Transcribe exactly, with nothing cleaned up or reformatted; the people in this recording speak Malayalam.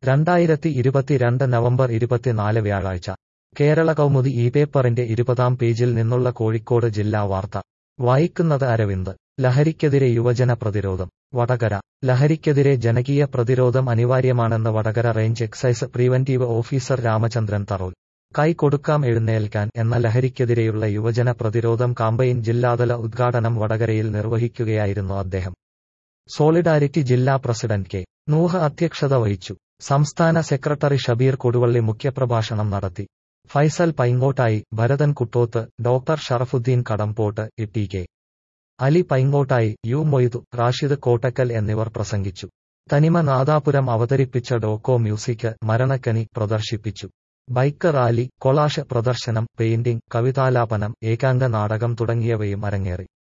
രണ്ടായിരത്തി ഇരുപത്തിരണ്ട് നവംബർ ഇരുപത്തിനാല് വ്യാഴാഴ്ച കേരള കൗമുദി ഈ പേപ്പറിന്റെ ഇരുപതാം പേജിൽ നിന്നുള്ള കോഴിക്കോട് ജില്ലാ വാർത്ത വായിക്കുന്നത് അരവിന്ദ്. ലഹരിക്കെതിരെ യുവജന പ്രതിരോധം വടകര. ലഹരിക്കെതിരെ ജനകീയ പ്രതിരോധം അനിവാര്യമാണെന്ന് Vadakara range excise preventive officer Ramachandran Tharol. കൈ കൊടുക്കാം എഴുന്നേൽക്കാൻ എന്ന ലഹരിക്കെതിരെയുള്ള യുവജന പ്രതിരോധം കാമ്പയിൻ ജില്ലാതല ഉദ്ഘാടനം വടകരയിൽ നിർവഹിക്കുകയായിരുന്നു അദ്ദേഹം. സോളിഡാരിറ്റി ജില്ലാ പ്രസിഡന്റ് കെ. നൂഹ് അധ്യക്ഷത വഹിച്ചു. സംസ്ഥാന സെക്രട്ടറി ഷബീർ കൊടുവള്ളി മുഖ്യപ്രഭാഷണം നടത്തി. Faisal Paingottayi, Bharathan Kuttoth, doctor Sharafuddeen Kadampott, T K. Ali Paingottayi, U Moidu, Rashid Kottakkal എന്നിവർ പ്രസംഗിച്ചു. തനിമ നാദാപുരം അവതരിപ്പിച്ച ഡോക്കോ മ്യൂസിക് മരണക്കനി പ്രദർശിപ്പിച്ചു. ബൈക്ക് റാലി, കൊളാഷ് പ്രദർശനം, പെയിന്റിംഗ്, കവിതാലാപനം, ഏകാംഗ നാടകം തുടങ്ങിയവയും അരങ്ങേറി.